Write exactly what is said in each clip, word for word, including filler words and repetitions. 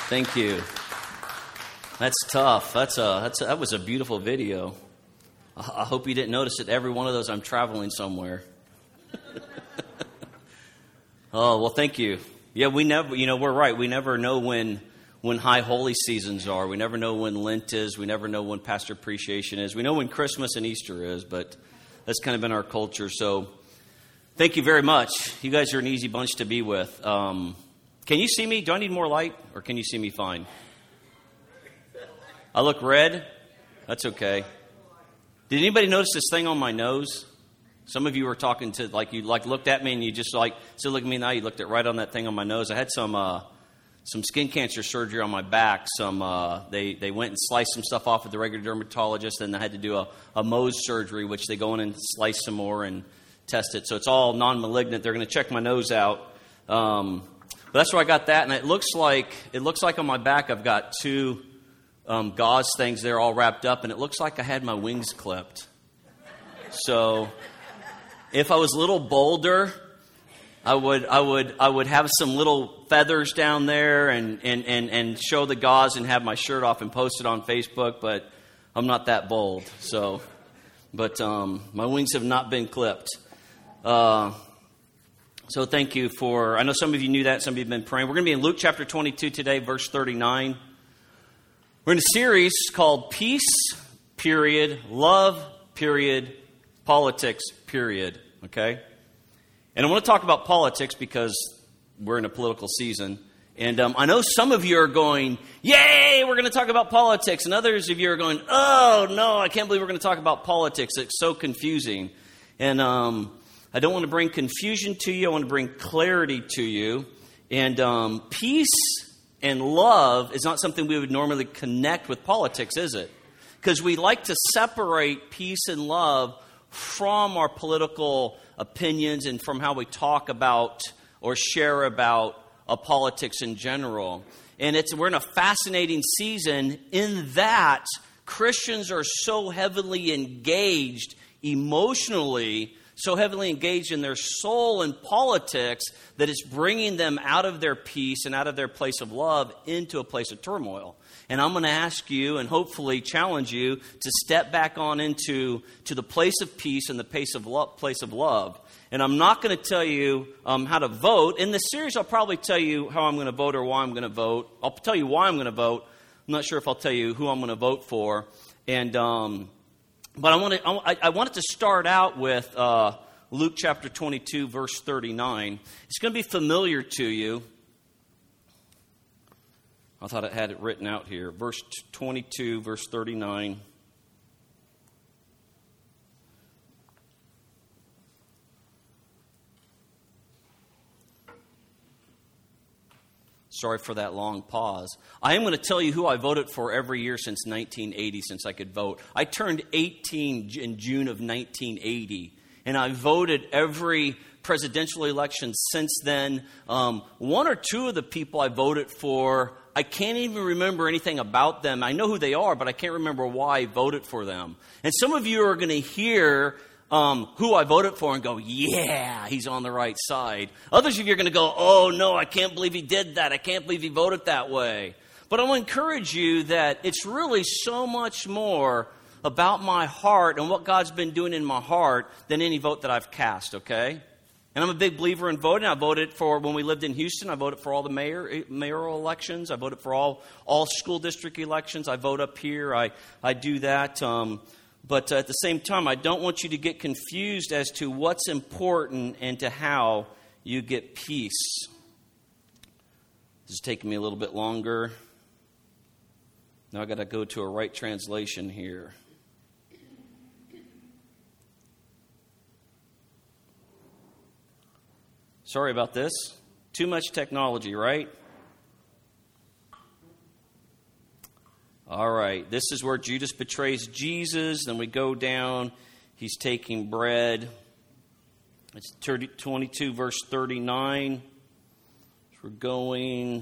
Thank you. That's tough. That's a, that's a, that was a beautiful video. I, I hope you didn't notice that every one of those I'm traveling somewhere. Oh, well, thank you. Yeah, we never, you know, we're right. We never know when when high holy seasons are. We never know when Lent is. We never know when Pastor Appreciation is. We know when Christmas and Easter is, but that's kind of been our culture. So thank you very much. You guys are an easy bunch to be with. Um, can you see me? Do I need more light, or can you see me fine? I look red? That's okay. Did anybody notice this thing on my nose? Some of you were talking to, like, you like looked at me and you just like, so look at me now, you looked at right on that thing on my nose. I had some uh, some skin cancer surgery on my back. Some uh, they, they went and sliced some stuff off with the regular dermatologist, and I had to do a, a Mohs surgery, which they go in and slice some more and test it. So it's all non-malignant. They're going to check my nose out. Um, but that's where I got that, and it looks like it looks like on my back I've got two um, gauze things there all wrapped up, and it looks like I had my wings clipped. So if I was a little bolder, I would I would I would have some little feathers down there and, and, and, and show the gauze and have my shirt off and post it on Facebook, but I'm not that bold. So, but um, my wings have not been clipped. Uh, so thank you for. I know some of you knew that. Some of you have been praying. We're going to be in Luke chapter twenty-two today, verse thirty-nine. We're in a series called Peace, period, Love, period, Politics, period. Okay? And I want to talk about politics because we're in a political season. And um, I know some of you are going, yay, we're going to talk about politics. And others of you are going, oh, no, I can't believe we're going to talk about politics. It's so confusing. And um, I don't want to bring confusion to you. I want to bring clarity to you. And um, peace and love is not something we would normally connect with politics, is it? Because we like to separate peace and love from our political opinions and from how we talk about or share about uh, politics in general. And it's we're in a fascinating season in that Christians are so heavily engaged emotionally, so heavily engaged in their soul in politics that it's bringing them out of their peace and out of their place of love into a place of turmoil. And I'm going to ask you and hopefully challenge you to step back on into to the place of peace and the place of love, place of love. And I'm not going to tell you um, how to vote. In this series, I'll probably tell you how I'm going to vote or why I'm going to vote. I'll tell you why I'm going to vote. I'm not sure if I'll tell you who I'm going to vote for. And um, but I want to I, I wanted to start out with uh, Luke chapter twenty-two, verse thirty-nine. It's going to be familiar to you. I thought I had it written out here. Verse twenty-two, verse thirty-nine. Sorry for that long pause. I am going to tell you who I voted for every year since nineteen eighty, since I could vote. I turned eighteen in June of nineteen eighty, and I voted every presidential election since then. Um, one or two of the people I voted for, I can't even remember anything about them. I know who they are, but I can't remember why I voted for them. And some of you are going to hear um, who I voted for and go, yeah, he's on the right side. Others of you are going to go, oh, no, I can't believe he did that. I can't believe he voted that way. But I want to encourage you that it's really so much more about my heart and what God's been doing in my heart than any vote that I've cast, okay? And I'm a big believer in voting. I voted for, when we lived in Houston, I voted for all the mayor mayoral elections. I voted for all all school district elections. I vote up here. I, I do that. Um, but at the same time, I don't want you to get confused as to what's important and to how you get peace. This is taking me a little bit longer. Now I've got to go to a right translation here. Sorry about this. Too much technology, right? All right. This is where Judas betrays Jesus. Then we go down. He's taking bread. It's twenty-two, verse thirty-nine. We're going.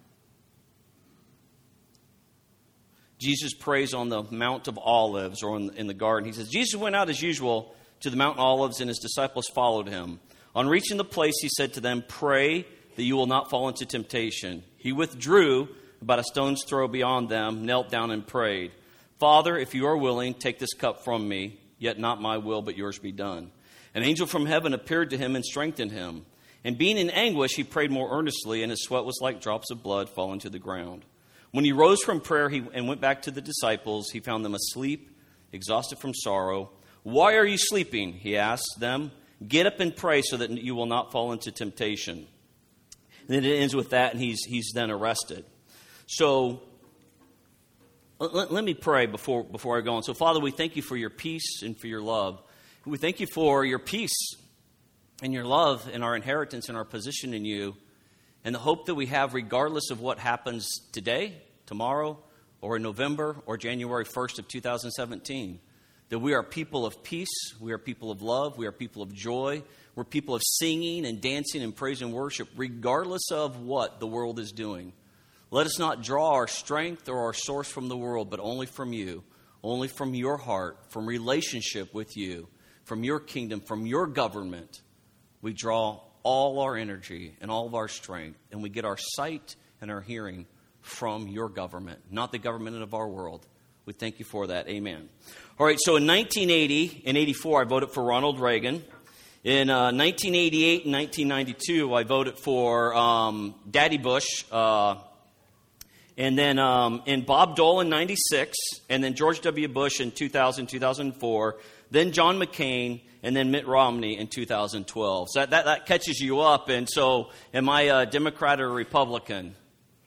Jesus prays on the Mount of Olives, or in, in the garden. He says, Jesus went out as usual to the Mount of Olives, and his disciples followed him. On reaching the place, he said to them, pray that you will not fall into temptation. He withdrew about a stone's throw beyond them, knelt down and prayed, Father, if you are willing, take this cup from me, yet not my will, but yours be done. An angel from heaven appeared to him and strengthened him. And being in anguish, he prayed more earnestly, and his sweat was like drops of blood falling to the ground. When he rose from prayer he, and went back to the disciples, he found them asleep, exhausted from sorrow. Why are you sleeping? He asked them. Get up and pray so that you will not fall into temptation. And then it ends with that, and he's he's then arrested. So let, let me pray before, before I go on. So, Father, we thank you for your peace and for your love. We thank you for your peace and your love and our inheritance and our position in you and the hope that we have regardless of what happens today, tomorrow, or in November or January first of two thousand seventeen. That we are people of peace, we are people of love, we are people of joy, we're people of singing and dancing and praise and worship regardless of what the world is doing. Let us not draw our strength or our source from the world, but only from you, only from your heart, from relationship with you, from your kingdom, from your government. We draw all our energy and all of our strength, and we get our sight and our hearing from your government, not the government of our world. We thank you for that. Amen. All right, so in nineteen eighty and eighty-four, I voted for Ronald Reagan. In uh, nineteen eighty-eight and nineteen ninety-two, I voted for um, Daddy Bush. Uh, and then um, in Bob Dole in ninety-six, and then George W. Bush in two thousand, two thousand four, then John McCain, and then Mitt Romney in two thousand twelve. So that, that, that catches you up. And so am I a Democrat or a Republican?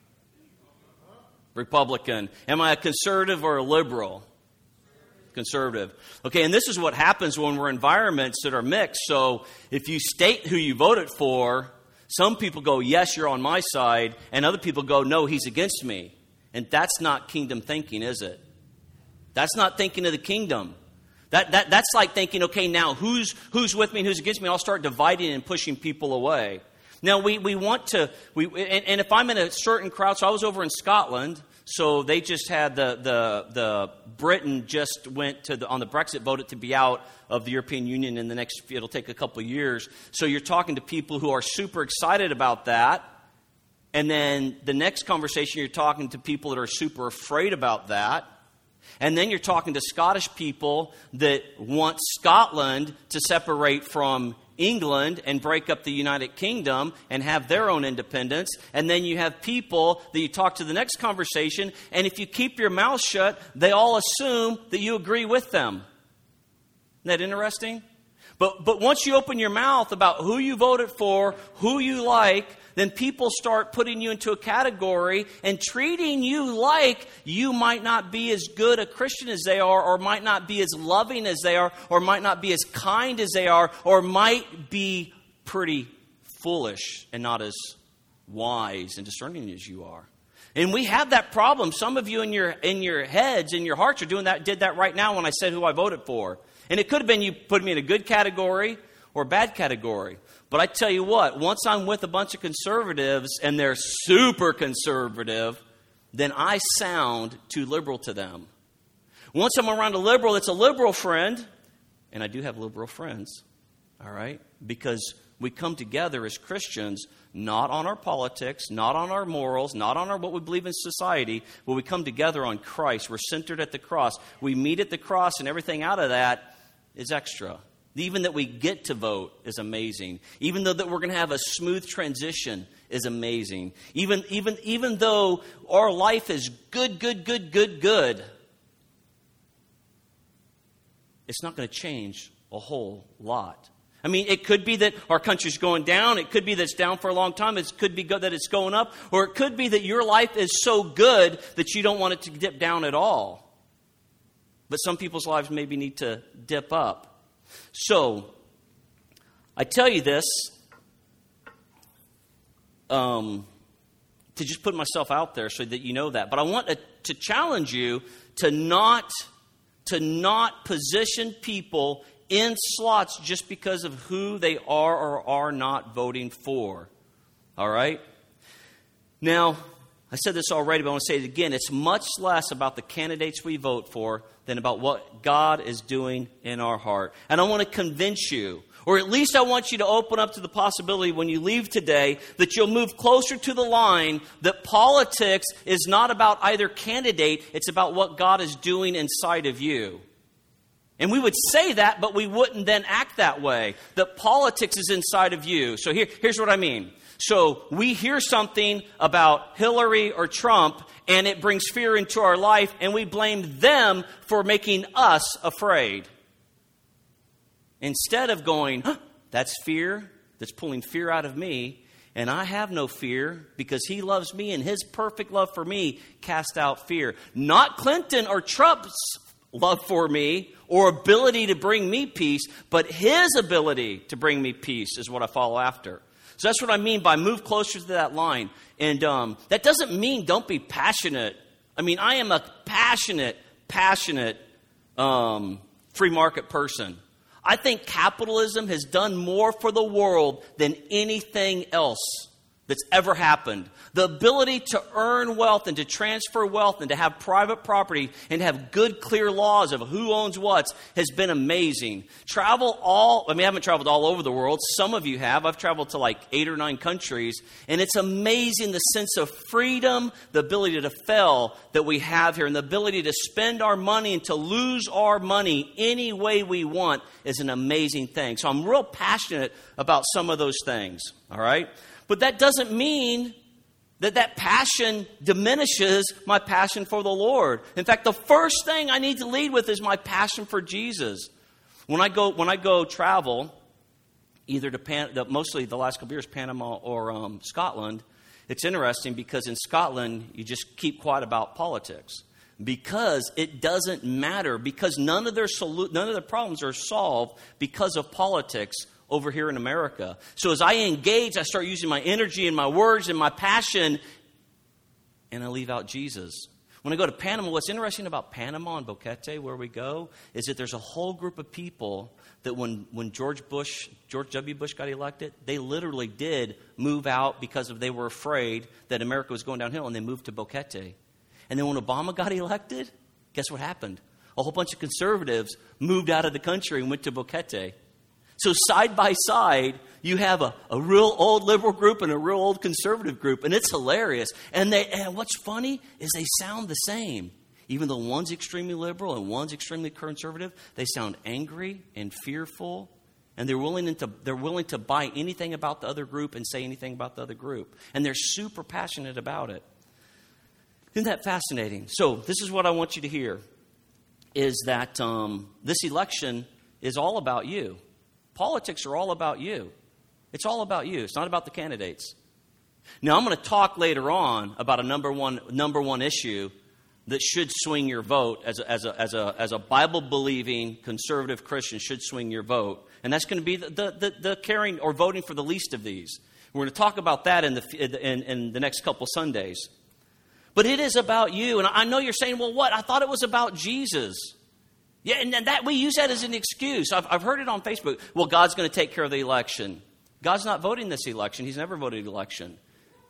Republican. Am I a conservative or a liberal? Conservative. Okay, and this is what happens when we're in environments that are mixed. So if you state who you voted for, some people go, yes, you're on my side, and other people go, no, he's against me. And that's not kingdom thinking, is it? That's not thinking of the kingdom. That, that That's like thinking, okay, now who's who's with me and who's against me? I'll start dividing and pushing people away. Now, we, we want to, we and, and if I'm in a certain crowd, so I was over in Scotland, so they just had the, the, the Britain just went to the, on the Brexit voted to be out of the European Union in the next, it'll take a couple of years. So you're talking to people who are super excited about that. And then the next conversation, you're talking to people that are super afraid about that. And then you're talking to Scottish people that want Scotland to separate from England and break up the United Kingdom and have their own independence. And then you have people that you talk to the next conversation, and if you keep your mouth shut, they all assume that you agree with them. Isn't that interesting? But but once you open your mouth about who you voted for, who you like, then people start putting you into a category and treating you like you might not be as good a Christian as they are, or might not be as loving as they are, or might not be as kind as they are, or might be pretty foolish and not as wise and discerning as you are. And we have that problem. Some of you in your in your heads, in your hearts, are doing that. Did that right now when I said who I voted for. And it could have been you put me in a good category or a bad category. But I tell you what, once I'm with a bunch of conservatives and they're super conservative, then I sound too liberal to them. Once I'm around a liberal that's a liberal friend, and I do have liberal friends, all right, because we come together as Christians not on our politics, not on our morals, not on our what we believe in society, but we come together on Christ. We're centered at the cross. We meet at the cross, and everything out of that is extra. Even that we get to vote is amazing. Even though that we're going to have a smooth transition is amazing. Even, even, even though our life is good, good, good, good, good, it's not going to change a whole lot. I mean, it could be that our country's going down. It could be that it's down for a long time. It could be good that it's going up. Or it could be that your life is so good that you don't want it to dip down at all. But some people's lives maybe need to dip up. So, I tell you this um, to just put myself out there so that you know that. But I want to, to challenge you to not, to not position people in slots just because of who they are or are not voting for. All right? Now, I said this already, but I want to say it again. It's much less about the candidates we vote for than about what God is doing in our heart. And I want to convince you, or at least I want you to open up to the possibility when you leave today that you'll move closer to the line that politics is not about either candidate, it's about what God is doing inside of you. And we would say that, but we wouldn't then act that way. That politics is inside of you. So here, here's what I mean. So we hear something about Hillary or Trump, and it brings fear into our life, and we blame them for making us afraid. Instead of going, huh, that's fear, that's pulling fear out of me, and I have no fear because he loves me, and his perfect love for me cast out fear. Not Clinton or Trump's love for me or ability to bring me peace, but his ability to bring me peace is what I follow after. So that's what I mean by move closer to that line. And um, that doesn't mean don't be passionate. I mean, I am a passionate, passionate um, free market person. I think capitalism has done more for the world than anything else that's ever happened. The ability to earn wealth and to transfer wealth and to have private property and have good, clear laws of who owns what has been amazing. Travel all, I mean, I haven't traveled all over the world. Some of you have. I've traveled to like eight or nine countries. And it's amazing the sense of freedom, the ability to fail that we have here, and the ability to spend our money and to lose our money any way we want is an amazing thing. So I'm real passionate about some of those things, all right? But that doesn't mean that that passion diminishes my passion for the Lord. In fact, the first thing I need to lead with is my passion for Jesus. When I go, when I go travel, either to Pan, mostly the last couple of years, Panama or um, Scotland, it's interesting because in Scotland you just keep quiet about politics because it doesn't matter, because none of their solu- none of their problems are solved because of politics over here in America. So as I engage, I start using my energy and my words and my passion, and I leave out Jesus. When I go to Panama, what's interesting about Panama and Boquete, where we go, is that there's a whole group of people that when, when George Bush, George W. Bush got elected, they literally did move out because of they were afraid that America was going downhill, and they moved to Boquete. And then when Obama got elected, guess what happened? A whole bunch of conservatives moved out of the country and went to Boquete. So side by side, you have a, a real old liberal group and a real old conservative group, and it's hilarious. And, they, and what's funny is they sound the same. Even though one's extremely liberal and one's extremely conservative, they sound angry and fearful, and they're willing to they're willing to buy anything about the other group and say anything about the other group. And they're super passionate about it. Isn't that fascinating? So this is what I want you to hear, is that um, this election is all about you. Politics are all about you. It's all about you. It's not about the candidates. Now, I'm going to talk later on about a number one number one issue that should swing your vote as a, as a, as a, as a Bible-believing conservative Christian should swing your vote. And that's going to be the, the, the, the caring or voting for the least of these. We're going to talk about that in the, in, in the next couple Sundays. But it is about you. And I know you're saying, well, what? I thought it was about Jesus. Yeah, and that we use that as an excuse. I've, I've heard it on Facebook. Well, God's going to take care of the election. God's not voting this election. He's never voted the election.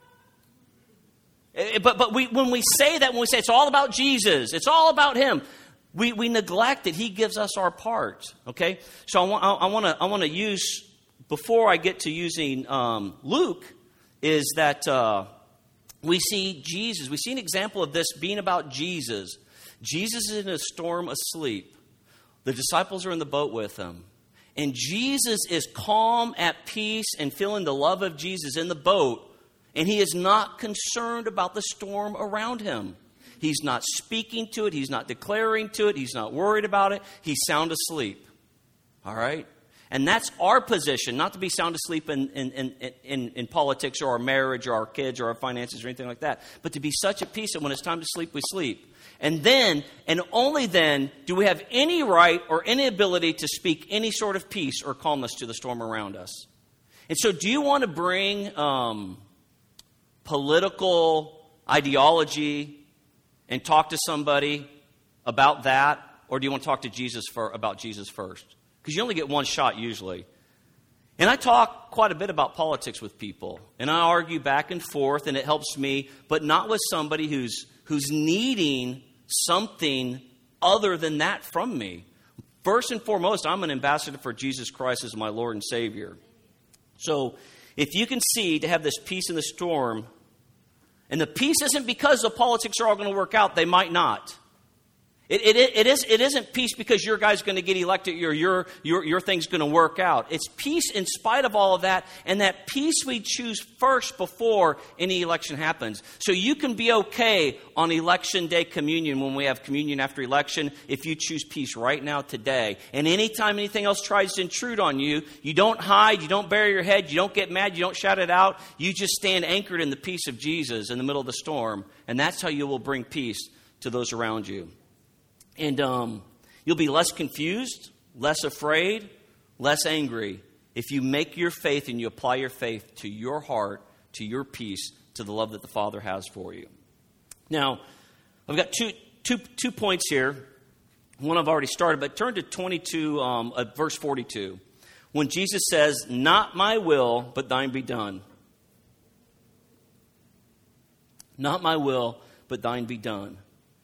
But but we when we say that, when we say it's all about Jesus, it's all about Him, we, we neglect that He gives us our part. Okay, so I want I want to I want to use before I get to using um, Luke, is that uh, we see Jesus. We see an example of this being about Jesus. Jesus is in a storm asleep. The disciples are in the boat with him. And Jesus is calm, at peace, and feeling the love of Jesus in the boat. And he is not concerned about the storm around him. He's not speaking to it. He's not declaring to it. He's not worried about it. He's sound asleep. All right? And that's our position, not to be sound asleep in, in, in, in, in politics or our marriage or our kids or our finances or anything like that, but to be such at peace that when it's time to sleep, we sleep. And then, and only then, do we have any right or any ability to speak any sort of peace or calmness to the storm around us. And so do you want to bring um, political ideology and talk to somebody about that? Or do you want to talk to Jesus for, about Jesus first? Because you only get one shot usually. And I talk quite a bit about politics with people. And I argue back and forth, and it helps me, but not with somebody who's who's needing something other than that from me. First and foremost, I'm an ambassador for Jesus Christ as my Lord and Savior. So if you can see to have this peace in the storm, and the peace isn't because the politics are all going to work out, they might not. It, it, it, is, it isn't peace because your guy's going to get elected or your, your, your thing's going to work out. It's peace in spite of all of that, and that peace we choose first before any election happens. So you can be okay on election day communion when we have communion after election if you choose peace right now today. And anytime anything else tries to intrude on you, you don't hide, you don't bury your head, you don't get mad, you don't shout it out. You just stand anchored in the peace of Jesus in the middle of the storm, and that's how you will bring peace to those around you. And um, you'll be less confused, less afraid, less angry if you make your faith and you apply your faith to your heart, to your peace, to the love that the Father has for you. Now, I've got two, two, two points here. One I've already started, but turn to twenty-two, um, uh, verse forty-two. When Jesus says, "Not my will, but thine be done." Not my will, but thine be done.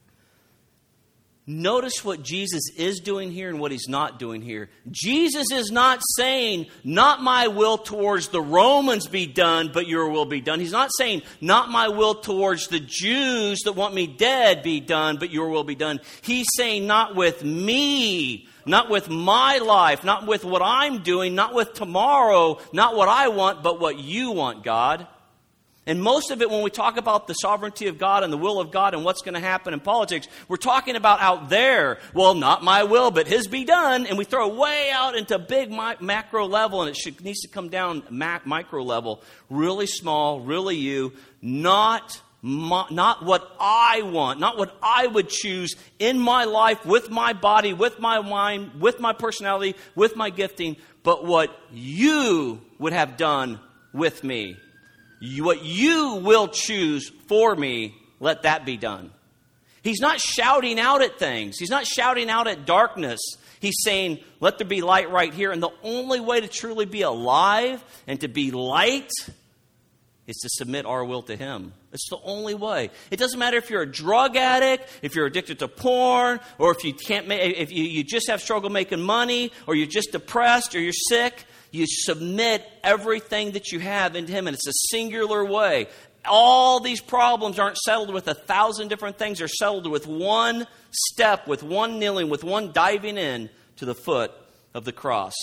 Notice what Jesus is doing here and what he's not doing here. Jesus is not saying, not my will towards the Romans be done, but your will be done. He's not saying, not my will towards the Jews that want me dead be done, but your will be done. He's saying, not with me, not with my life, not with what I'm doing, not with tomorrow, not what I want, but what you want, God. And most of it, when we talk about the sovereignty of God and the will of God and what's going to happen in politics, we're talking about out there. Well, not my will, but his be done. And we throw way out into big mi- macro level, and it should, needs to come down mac- micro level. Really small, really you. Not, my, not what I want, not what I would choose in my life, with my body, with my mind, with my personality, with my gifting, but what you would have done with me. What you will choose for me, let that be done. He's not shouting out at things. He's not shouting out at darkness. He's saying, let there be light right here. And the only way to truly be alive and to be light is to submit our will to him. It's the only way. It doesn't matter if you're a drug addict, if you're addicted to porn, or if you can't, if you, you just have struggle making money, or you're just depressed, or you're sick. You submit everything that you have into him, and it's a singular way. All these problems aren't settled with a thousand different things. They're settled with one step, with one kneeling, with one diving in to the foot of the cross.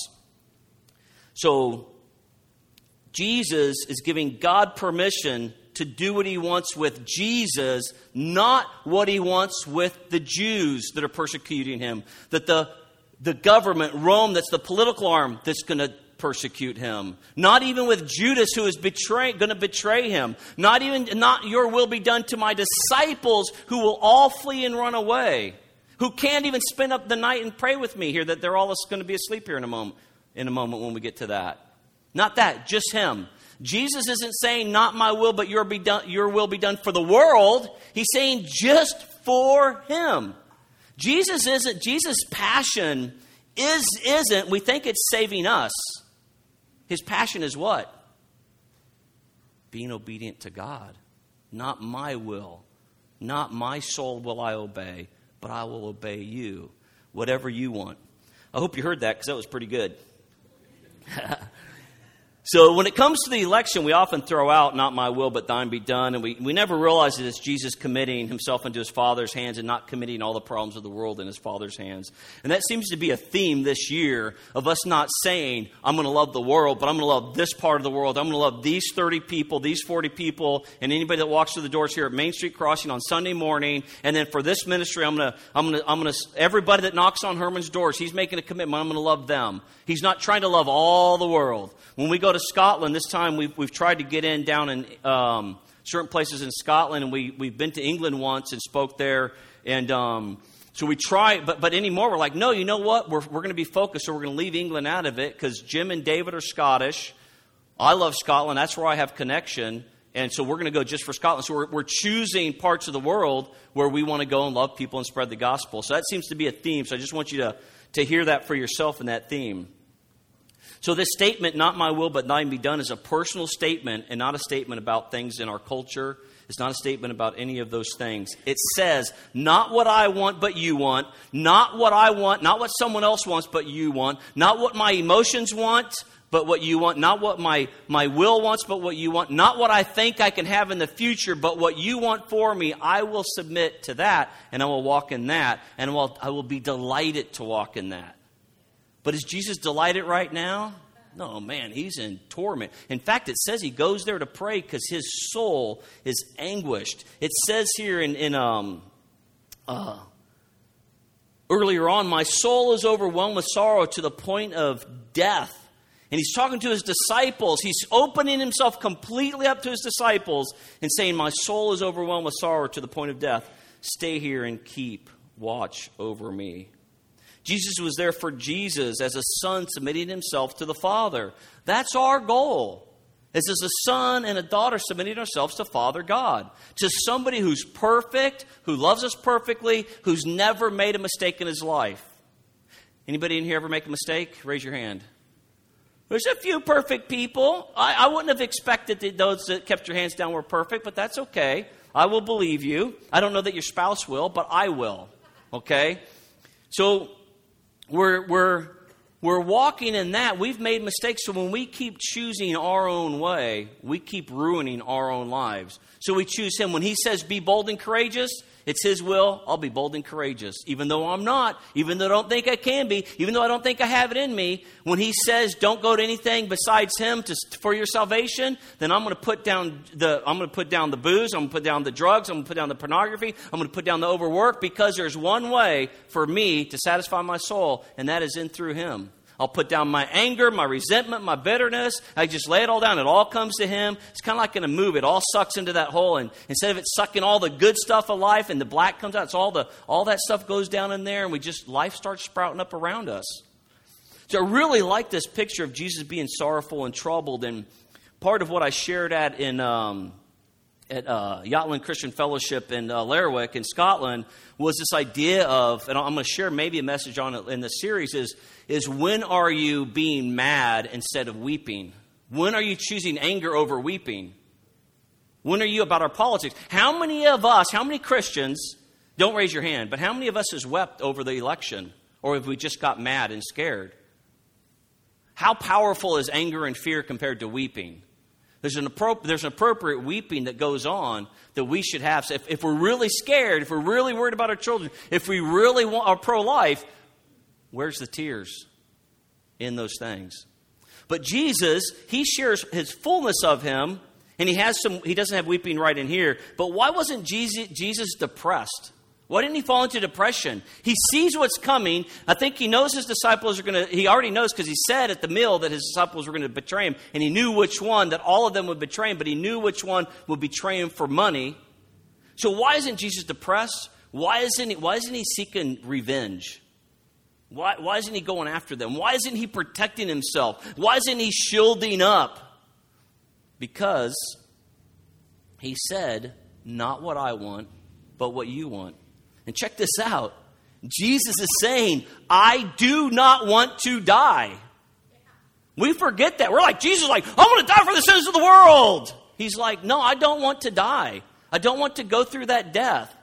So Jesus is giving God permission to do what he wants with Jesus, not what he wants with the Jews that are persecuting him. That the, the government, Rome, that's the political arm that's going to persecute him. Not even with Judas, who is betray, going to betray him. Not even, not your will be done to my disciples, who will all flee and run away. Who can't even spend up the night and pray with me here, that they're all going to be asleep here in a moment, in a moment when we get to that. Not that, just him. Jesus isn't saying, not my will, but your, be done, your will be done for the world. He's saying just for him. Jesus isn't, Jesus' passion is, isn't, we think it's saving us. His passion is what? Being obedient to God. Not my will. Not my soul will I obey, but I will obey you. Whatever you want. I hope you heard that, because that was pretty good. So when it comes to the election, we often throw out, not my will, but thine be done. And we, we never realize that it's Jesus committing himself into his Father's hands and not committing all the problems of the world in his Father's hands. And that seems to be a theme this year of us not saying, I'm going to love the world, but I'm going to love this part of the world. I'm going to love these thirty people, these forty people, and anybody that walks through the doors here at Main Street Crossing on Sunday morning. And then for this ministry, I'm going to, I'm going to, I'm going to, everybody that knocks on Herman's doors, he's making a commitment. I'm going to love them. He's not trying to love all the world. When we go to Scotland, this time we've, we've tried to get in down in um, certain places in Scotland, and we, we've been to England once and spoke there. And um, so we try, but, but anymore, we're like, no, you know what? We're, we're going to be focused, so we're going to leave England out of it, because Jim and David are Scottish. I love Scotland. That's where I have connection. And so we're going to go just for Scotland. So we're, we're choosing parts of the world where we want to go and love people and spread the gospel. So that seems to be a theme. So I just want you to, to hear that for yourself in that theme. So this statement, not my will, but thine be done, is a personal statement and not a statement about things in our culture. It's not a statement about any of those things. It says, not what I want, but you want. Not what I want, not what someone else wants, but you want. Not what my emotions want, but what you want. Not what my, my will wants, but what you want. Not what I think I can have in the future, but what you want for me. I will submit to that, and I will walk in that, and I will, I will be delighted to walk in that. But is Jesus delighted right now? No, man, he's in torment. In fact, it says he goes there to pray because his soul is anguished. It says here in, in um, uh, earlier on, my soul is overwhelmed with sorrow to the point of death. And he's talking to his disciples. He's opening himself completely up to his disciples and saying, my soul is overwhelmed with sorrow to the point of death. Stay here and keep watch over me. Jesus was there for Jesus as a son submitting himself to the Father. That's our goal. It's as a son and a daughter submitting ourselves to Father God. To somebody who's perfect, who loves us perfectly, who's never made a mistake in his life. Anybody in here ever make a mistake? Raise your hand. There's a few perfect people. I, I wouldn't have expected that those that kept your hands down were perfect, but that's okay. I will believe you. I don't know that your spouse will, but I will. Okay? So We're, we're, we're walking in that. We've made mistakes. So when we keep choosing our own way, we keep ruining our own lives. So we choose him. When he says, be bold and courageous, it's his will. I'll be bold and courageous. Even though I'm not, even though I don't think I can be, even though I don't think I have it in me. When he says, don't go to anything besides him to, for your salvation, then I'm going to put down the, I'm going to put down the booze. I'm going to put down the drugs. I'm going to put down the pornography. I'm going to put down the overwork, because there's one way for me to satisfy my soul, and that is in through him. I'll put down my anger, my resentment, my bitterness. I just lay it all down. It all comes to him. It's kind of like in a movie. It all sucks into that hole. And instead of it sucking all the good stuff of life and the black comes out, it's all the all that stuff goes down in there, and we just life starts sprouting up around us. So I really like this picture of Jesus being sorrowful and troubled. And part of what I shared at in um, at uh, Yatland Christian Fellowship in uh, Lerwick in Scotland was this idea of, and I'm going to share maybe a message on it in the series, is, is when are you being mad instead of weeping? When are you choosing anger over weeping? When are you about our politics? How many of us, how many Christians, don't raise your hand, but how many of us has wept over the election? Or have we just got mad and scared? How powerful is anger and fear compared to weeping? There's an, appro- there's an appropriate weeping that goes on that we should have. So if, if we're really scared, if we're really worried about our children, if we really want, are pro-life, where's the tears in those things? But Jesus, he shares his fullness of him, and he has some. He doesn't have weeping right in here. But why wasn't Jesus, Jesus depressed? Why didn't he fall into depression? He sees what's coming. I think he knows his disciples are going to, he already knows because he said at the meal that his disciples were going to betray him. And he knew which one, that all of them would betray him, but he knew which one would betray him for money. So why isn't Jesus depressed? Why isn't he, why isn't he seeking revenge? Why, why isn't he going after them? Why isn't he protecting himself? Why isn't he shielding up? Because he said, not what I want, but what you want. And check this out. Jesus is saying, I do not want to die. We forget that. We're like, Jesus is like, I want to die for the sins of the world. He's like, no, I don't want to die. I don't want to go through that death.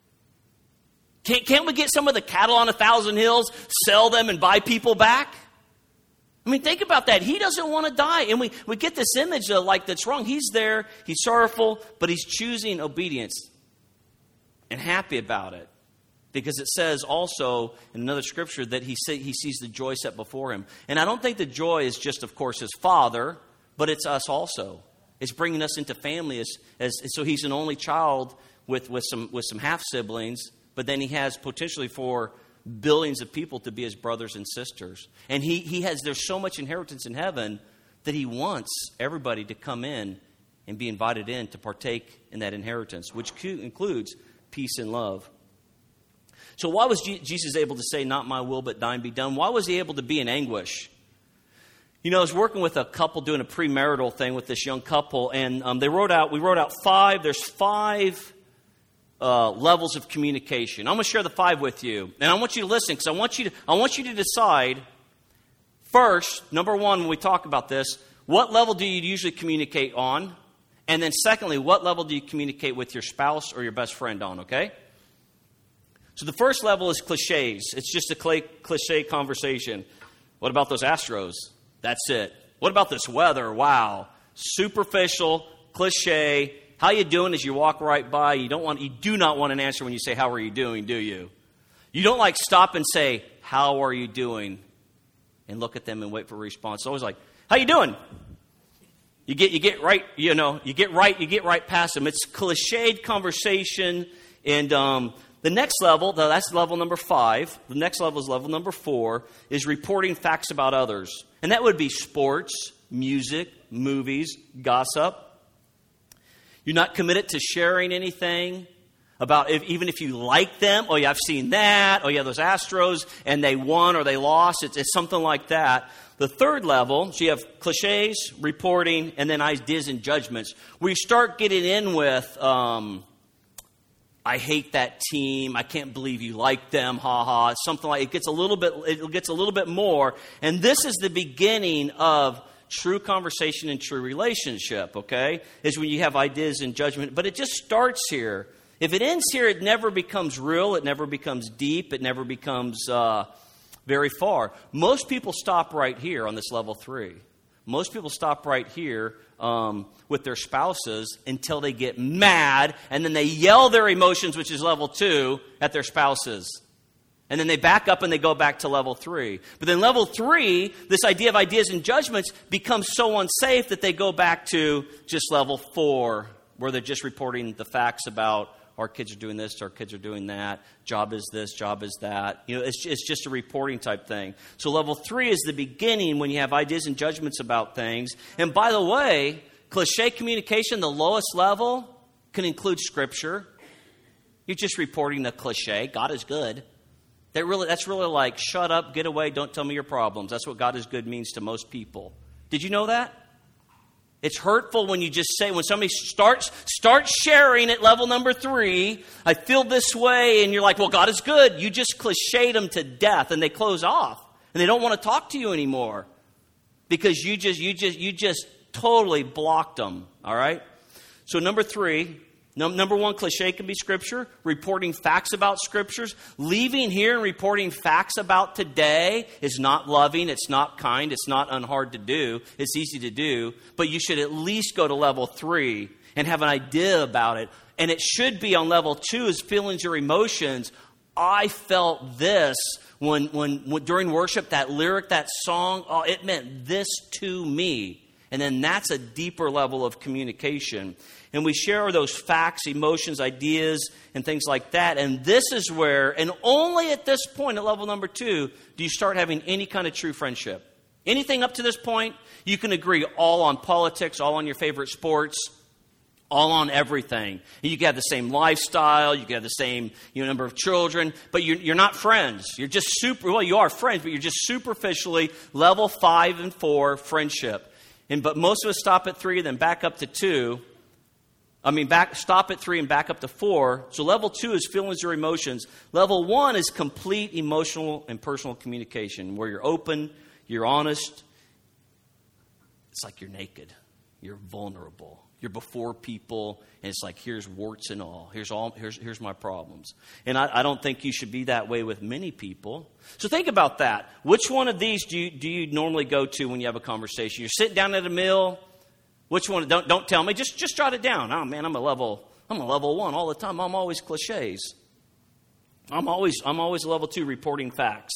Can't, can't we get some of the cattle on a thousand hills, sell them and buy people back? I mean, think about that. He doesn't want to die. And we, we get this image of like that's wrong. He's there, he's sorrowful, but he's choosing obedience and happy about it. Because it says also in another scripture that he say, he sees the joy set before him. And I don't think the joy is just, of course, his Father, but it's us also. It's bringing us into family. As, as so he's an only child with, with some with some half siblings, but then he has potentially for billions of people to be his brothers and sisters. And he he has there's so much inheritance in heaven that he wants everybody to come in and be invited in to partake in that inheritance, which includes peace and love. So why was Jesus able to say, not my will, but thine be done? Why was he able to be in anguish? You know, I was working with a couple doing a premarital thing with this young couple, and um, they wrote out, we wrote out five, there's five uh, levels of communication. I'm going to share the five with you. And I want you to listen, because I want you to, I want you to decide First, number one, when we talk about this, what level do you usually communicate on? And then secondly, what level do you communicate with your spouse or your best friend on, okay? So the first level is cliches. It's just a cliche conversation. What about those Astros? That's it. What about this weather? Wow. Superficial, cliche. How you doing as you walk right by? You don't want, you do not want an answer when you say, how are you doing, do you? You don't like stop and say, how are you doing? And look at them and wait for a response. It's always like, how you doing? You get you get right, you know, you get right, you get right past them. It's cliched conversation. And um, the next level, that's level number five. The next level is level number four, is reporting facts about others. And that would be sports, music, movies, gossip. You're not committed to sharing anything about if, even if you like them. Oh, yeah, I've seen that. Oh, yeah, those Astros, and they won or they lost. It's, it's something like that. The third level, so you have cliches, reporting, and then ideas and judgments. We start getting in with, um, I hate that team. I can't believe you like them. Ha ha. Something like it gets a little bit. It gets a little bit more, and this is the beginning of true conversation and true relationship. Okay, is when you have ideas and judgment, but it just starts here. If it ends here, it never becomes real. It never becomes deep. It never becomes uh, very far. Most people stop right here on this level three. Most people stop right here um, with their spouses until they get mad, and then they yell their emotions, which is level two, at their spouses. And then they back up and they go back to level three. But then level three, this idea of ideas and judgments becomes so unsafe that they go back to just level four, where they're just reporting the facts about our kids are doing this, our kids are doing that, job is this, job is that. You know, it's, it's just a reporting type thing. So level three is the beginning when you have ideas and judgments about things. And by the way, cliche communication, the lowest level, can include scripture. You're just reporting the cliche. God is good. That really, that's really like, shut up, get away, don't tell me your problems. That's what God is good means to most people. Did you know that? It's hurtful when you just say, when somebody starts starts sharing at level number three, I feel this way, and you're like, well, God is good. You just cliched them to death, and they close off, and they don't want to talk to you anymore because you just you just you just totally blocked them. All right. So number three. Number one, cliche can be Scripture, reporting facts about Scriptures. Leaving here and reporting facts about today is not loving, it's not kind, it's not unhard to do, it's easy to do. But you should at least go to level three and have an idea about it. And it should be on level two is feelings or emotions. I felt this when, when, when during worship, that lyric, that song, oh, it meant this to me. And then that's a deeper level of communication. And we share those facts, emotions, ideas, and things like that. And this is where, and only at this point at level number two, do you start having any kind of true friendship. Anything up to this point, you can agree all on politics, all on your favorite sports, all on everything. And you can have the same lifestyle, you can have the same you know, number of children, but you're, you're not friends. You're just super, well, you are friends, but you're just superficially level five and four friendship. And but most of us stop at three, then back up to two. I mean, back stop at three and back up to four. So level two is feelings or emotions. Level one is complete emotional and personal communication, where you're open, you're honest. It's like you're naked. You're vulnerable. You're before people, and it's like, here's warts and all. Here's all. Here's here's my problems. And I, I don't think you should be that way with many people. So think about that. Which one of these do you do you normally go to when you have a conversation? You're sitting down at a meal. Which one? Don't don't tell me. Just just jot it down. Oh man, I'm a level. I'm a level one all the time. I'm always cliches. I'm always I'm always level two, reporting facts.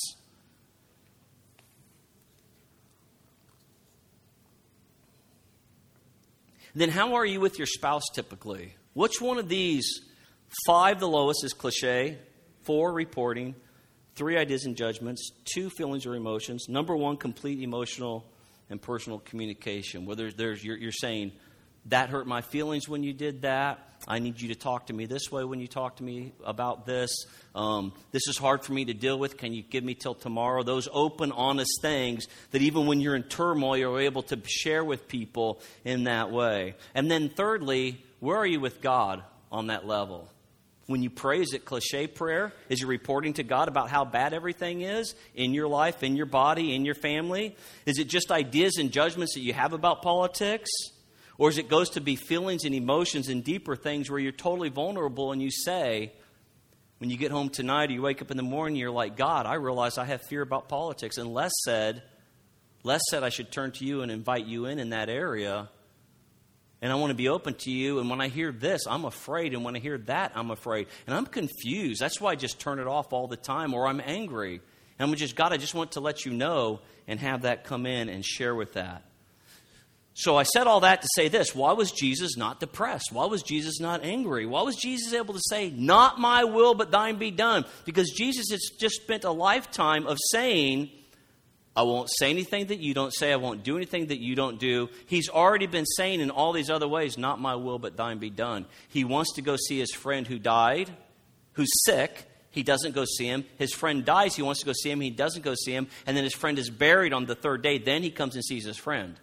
Then how are you with your spouse typically? Which one of these five, the lowest, is cliche, four, reporting, three, ideas and judgments, two, feelings or emotions, number one, complete emotional and personal communication, where there's, there's you're, you're saying, that hurt my feelings when you did that. I need you to talk to me this way when you talk to me about this. Um, this is hard for me to deal with. Can you give me till tomorrow? Those open, honest things that even when you're in turmoil, you're able to share with people in that way. And then thirdly, where are you with God on that level? When you pray, is it cliche prayer? Is you reporting to God about how bad everything is in your life, in your body, in your family? Is it just ideas and judgments that you have about politics? Or is it goes to be feelings and emotions and deeper things where you're totally vulnerable and you say, when you get home tonight or you wake up in the morning, you're like, God, I realize I have fear about politics. And Les said, Les said I should turn to you and invite you in in that area. And I want to be open to you. And when I hear this, I'm afraid. And when I hear that, I'm afraid. And I'm confused. That's why I just turn it off all the time, or I'm angry. And I'm just, God, I just want to let you know and have that come in and share with that. So I said all that to say this. Why was Jesus not depressed? Why was Jesus not angry? Why was Jesus able to say, not my will, but thine be done? Because Jesus has just spent a lifetime of saying, I won't say anything that you don't say. I won't do anything that you don't do. He's already been saying in all these other ways, not my will, but thine be done. He wants to go see his friend who died, who's sick. He doesn't go see him. His friend dies. He wants to go see him. He doesn't go see him. And then his friend is buried on the third day. Then he comes and sees his friend.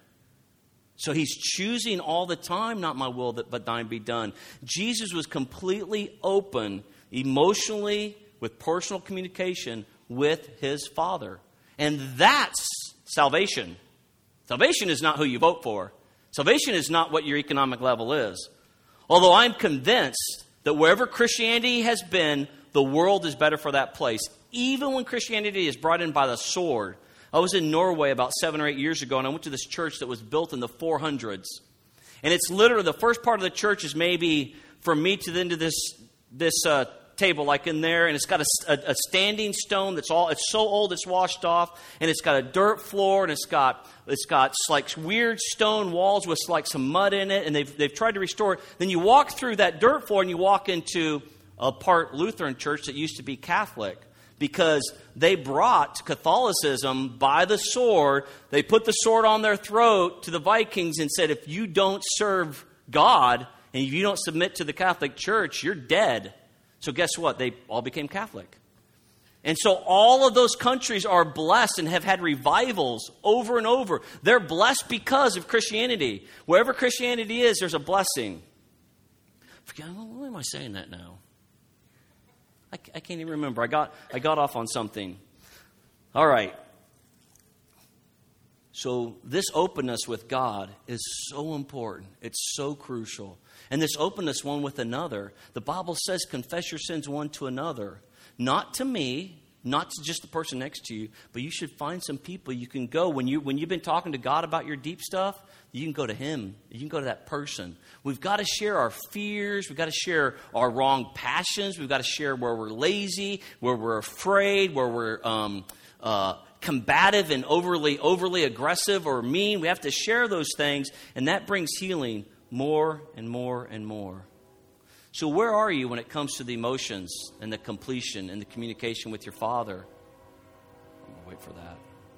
So he's choosing all the time, not my will, but thine be done. Jesus was completely open, emotionally, with personal communication with his Father. And that's salvation. Salvation is not who you vote for. Salvation is not what your economic level is. Although I'm convinced that wherever Christianity has been, the world is better for that place. Even when Christianity is brought in by the sword. I was in Norway about seven or eight years ago, and I went to this church that was built in the four hundreds. And it's literally, the first part of the church is maybe from me to the end of this, this uh, table, like in there, and it's got a, a, a standing stone that's all, it's so old it's washed off, and it's got a dirt floor, and it's got, it's got like weird stone walls with like some mud in it, and they've, they've tried to restore it. Then you walk through that dirt floor, and you walk into a part Lutheran church that used to be Catholic. Because they brought Catholicism by the sword. They put the sword on their throat to the Vikings and said, if you don't serve God and if you don't submit to the Catholic Church, you're dead. So guess what? They all became Catholic. And so all of those countries are blessed and have had revivals over and over. They're blessed because of Christianity. Wherever Christianity is, there's a blessing. Why am I saying that now? I, I can't even remember. I got I got off on something. All right. So this openness with God is so important. It's so crucial. And this openness one with another. The Bible says confess your sins one to another. Not to me, not to just the person next to you, but you should find some people you can go. When, you, when you've been talking to God about your deep stuff, you can go to him. You can go to that person. We've got to share our fears. We've got to share our wrong passions. We've got to share where we're lazy, where we're afraid, where we're um, uh, combative and overly, overly aggressive or mean. We have to share those things, and that brings healing more and more and more. So where are you when it comes to the emotions and the completion and the communication with your Father? I'm going to wait for that.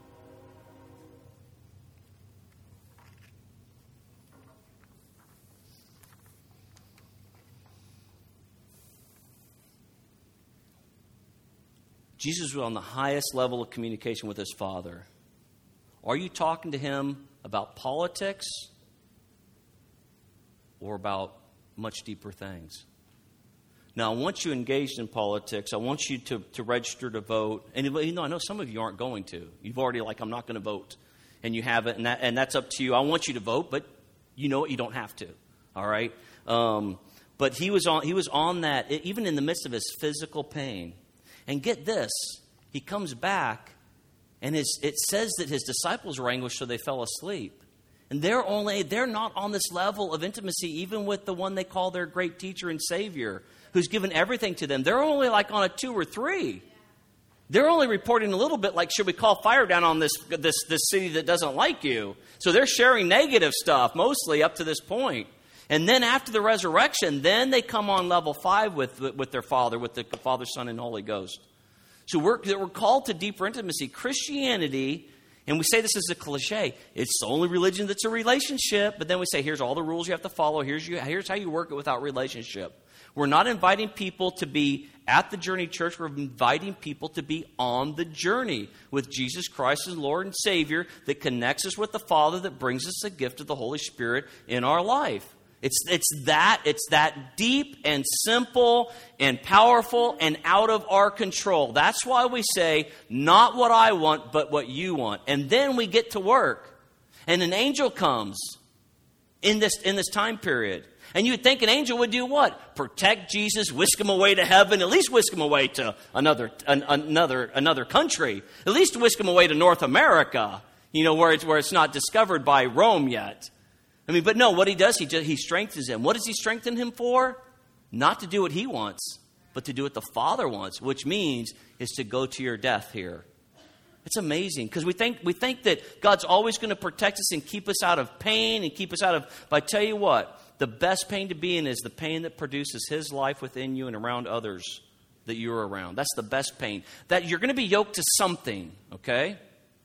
Jesus was on the highest level of communication with his Father. Are you talking to him about politics or about much deeper things? Now, once you engaged in politics, I want you to, to register to vote. And you know, I know some of you aren't going to. You've already like, I'm not going to vote. And you haven't, and, that, and that's up to you. I want you to vote, but you know what? You don't have to. All right? Um, but he was on, he was on that, even in the midst of his physical pain. And get this, he comes back, and his, it says that his disciples were anguished, so they fell asleep. And they're only they're not on this level of intimacy, even with the one they call their great teacher and Savior, who's given everything to them. They're only like on a two or three. They're only reporting a little bit like, should we call fire down on this this this city that doesn't like you? So they're sharing negative stuff, mostly up to this point. And then after the resurrection, then they come on level five with, with their Father, with the Father, Son, and Holy Ghost. So we're, we're called to deeper intimacy. Christianity, and we say this as a cliche, it's the only religion that's a relationship. But then we say, here's all the rules you have to follow. Here's, you, here's how you work it without relationship. We're not inviting people to be at the Journey Church. We're inviting people to be on the journey with Jesus Christ as Lord and Savior that connects us with the Father, that brings us the gift of the Holy Spirit in our life. It's, it's that, it's that deep and simple and powerful and out of our control. That's why we say, not what I want, but what you want. And then we get to work. And an angel comes in this, in this time period. And you'd think an angel would do what? Protect Jesus, whisk him away to heaven, at least whisk him away to another, an, another, another country. At least whisk him away to North America, you know, where it's, where it's not discovered by Rome yet. I mean, but no, what he does, he just, he strengthens him. What does he strengthen him for? Not to do what he wants, but to do what the Father wants, which means is to go to your death here. It's amazing because we think we think that God's always going to protect us and keep us out of pain and keep us out of. But I tell you what, the best pain to be in is the pain that produces His life within you and around others that you're around. That's the best pain. That you're going to be yoked to something, okay?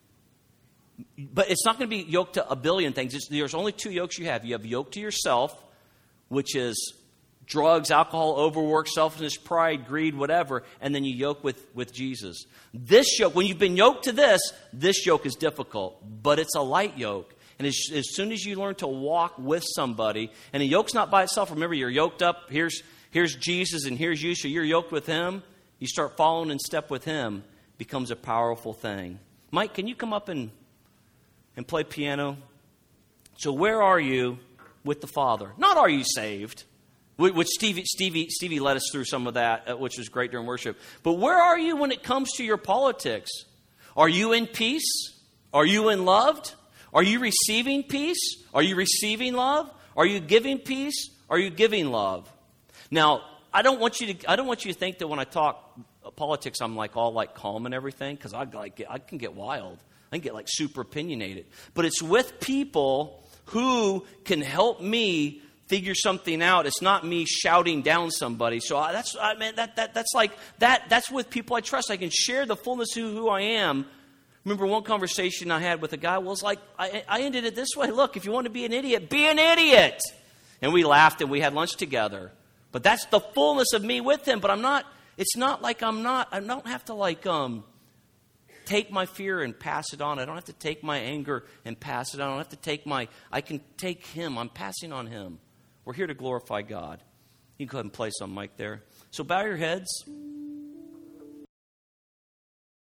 But it's not going to be yoked to a billion things. It's, there's only two yokes you have. You have yoke to yourself, which is drugs, alcohol, overwork, selfishness, pride, greed, whatever. And then you yoke with, with Jesus. This yoke, when you've been yoked to this, this yoke is difficult. But it's a light yoke. And as, as soon as you learn to walk with somebody, and a yoke's not by itself. Remember, you're yoked up. Here's, here's Jesus and here's you. So you're yoked with Him. You start following in step with Him. Becomes a powerful thing. Mike, can you come up and... and play piano? So where are you with the Father? Not are you saved, which Stevie, Stevie, Stevie led us through some of that, which was great during worship. But where are you when it comes to your politics? Are you in peace? Are you in loved? Are you receiving peace? Are you receiving love? Are you giving peace? Are you giving love? Now, I don't want you to. I don't want you to think that when I talk politics, I'm like all like calm and everything, because I like I can get wild. I can get like super opinionated. But it's with people who can help me figure something out. It's not me shouting down somebody. So I, that's I mean that that that's like that that's with people I trust. I can share the fullness of who I am. Remember one conversation I had with a guy was like, I, I ended it this way. Look, if you want to be an idiot, be an idiot. And we laughed and we had lunch together. But that's the fullness of me with him. But I'm not, it's not like I'm not, I don't have to like, um, take my fear and pass it on. I don't have to take my anger and pass it on. I don't have to take my, I can take Him. I'm passing on Him. We're here to glorify God. You can go ahead and play some, Mike, there. So bow your heads.